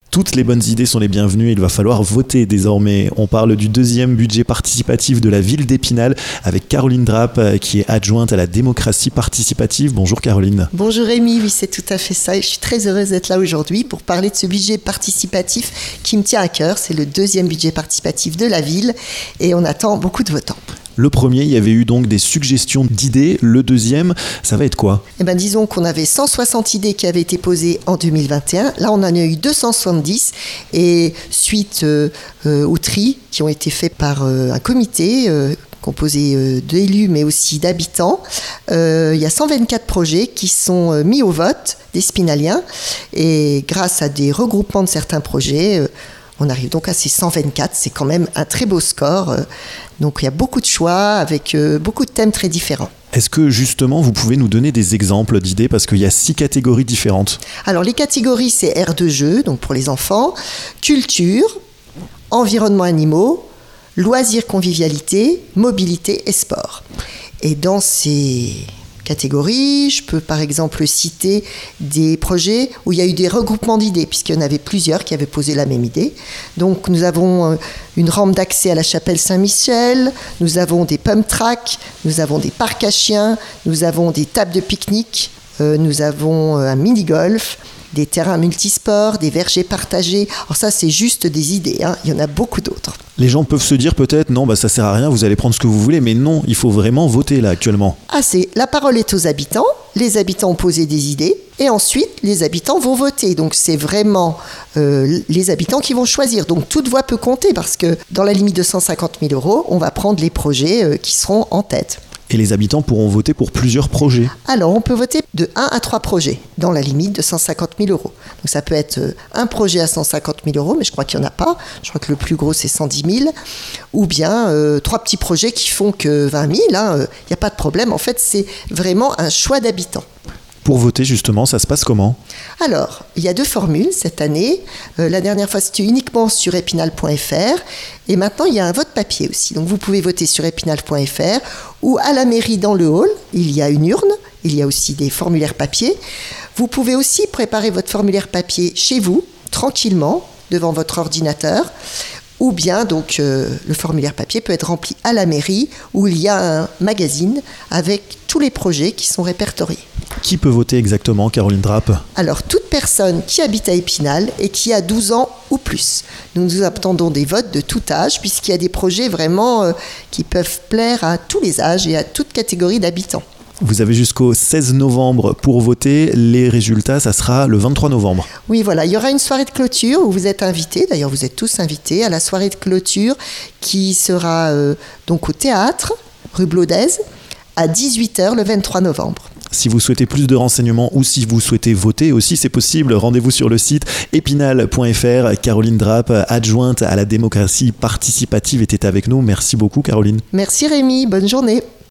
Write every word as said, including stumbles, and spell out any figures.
Toutes les bonnes idées sont les bienvenues, il va falloir voter désormais. On parle du deuxième budget participatif de la ville d'Épinal avec Caroline Drape qui est adjointe à la démocratie participative. Bonjour Caroline. Bonjour Rémi, oui c'est tout à fait ça et je suis très heureuse d'être là aujourd'hui pour parler de ce budget participatif qui me tient à cœur. C'est le deuxième budget participatif de la ville et on attend beaucoup de votants. Le premier, il y avait eu donc des suggestions d'idées. Le deuxième, ça va être quoi ? Eh ben, disons qu'on avait cent soixante idées qui avaient été posées en deux mille vingt et un. Là, on en a eu deux cent soixante-dix. Et suite euh, euh, aux tri qui ont été faits par euh, un comité euh, composé euh, d'élus mais aussi d'habitants, euh, il y a cent vingt-quatre projets qui sont euh, mis au vote des Spinaliens. Et grâce à des regroupements de certains projets, euh, on arrive donc à ces cent vingt-quatre, c'est quand même un très beau score. Donc il y a beaucoup de choix avec beaucoup de thèmes très différents. Est-ce que justement vous pouvez nous donner des exemples d'idées parce qu'il y a six catégories différentes ? Alors les catégories c'est aires de jeu, donc pour les enfants, culture, environnement animaux, loisirs convivialité, mobilité et sport. Et dans ces catégories, je peux par exemple citer des projets où il y a eu des regroupements d'idées, puisqu'il y en avait plusieurs qui avaient posé la même idée. Donc nous avons une rampe d'accès à la chapelle Saint-Michel, nous avons des pump tracks, nous avons des parcs à chiens, nous avons des tables de pique-nique, euh, nous avons un mini-golf, des terrains multisports, des vergers partagés. Alors ça, c'est juste des idées, hein. Il y en a beaucoup d'autres. Les gens peuvent se dire peut-être, non, bah, ça sert à rien, vous allez prendre ce que vous voulez, mais non, il faut vraiment voter là actuellement. Ah, c'est, la parole est aux habitants, les habitants ont posé des idées, et ensuite, les habitants vont voter. Donc c'est vraiment euh, les habitants qui vont choisir. Donc toute voix peut compter, parce que dans la limite de cent cinquante mille euros, on va prendre les projets euh, qui seront en tête. Et les habitants pourront voter pour plusieurs projets. Alors, on peut voter de un à trois projets dans la limite de cent cinquante mille euros. Donc, ça peut être un projet à cent cinquante mille euros, mais je crois qu'il n'y en a pas. Je crois que le plus gros, c'est cent dix mille. Ou bien euh, trois petits projets qui font que vingt mille. Il hein, n'y a pas de problème. En fait, c'est vraiment un choix d'habitants. Pour voter, justement, ça se passe comment ? Alors, il y a deux formules cette année. Euh, la dernière fois, c'était uniquement sur épinal point f r. Et maintenant, il y a un vote papier aussi. Donc, vous pouvez voter sur épinal point f r ou à la mairie dans le hall. Il y a une urne. Il y a aussi des formulaires papier. Vous pouvez aussi préparer votre formulaire papier chez vous, tranquillement, devant votre ordinateur. Ou bien, donc, euh, le formulaire papier peut être rempli à la mairie où il y a un magazine avec tous les projets qui sont répertoriés. Qui peut voter exactement, Caroline Drape ? Alors, toute personne qui habite à Épinal et qui a douze ans ou plus. Nous nous attendons des votes de tout âge, puisqu'il y a des projets vraiment euh, qui peuvent plaire à tous les âges et à toute catégorie d'habitants. Vous avez jusqu'au seize novembre pour voter. Les résultats, ça sera le vingt-trois novembre. Oui, voilà. Il y aura une soirée de clôture où vous êtes invités. D'ailleurs, vous êtes tous invités à la soirée de clôture qui sera euh, donc au théâtre, rue Blaudez, à dix-huit heures le vingt-trois novembre. Si vous souhaitez plus de renseignements ou si vous souhaitez voter aussi, c'est possible. Rendez-vous sur le site épinal point f r. Caroline Drape, adjointe à la démocratie participative, était avec nous. Merci beaucoup, Caroline. Merci Rémi. Bonne journée.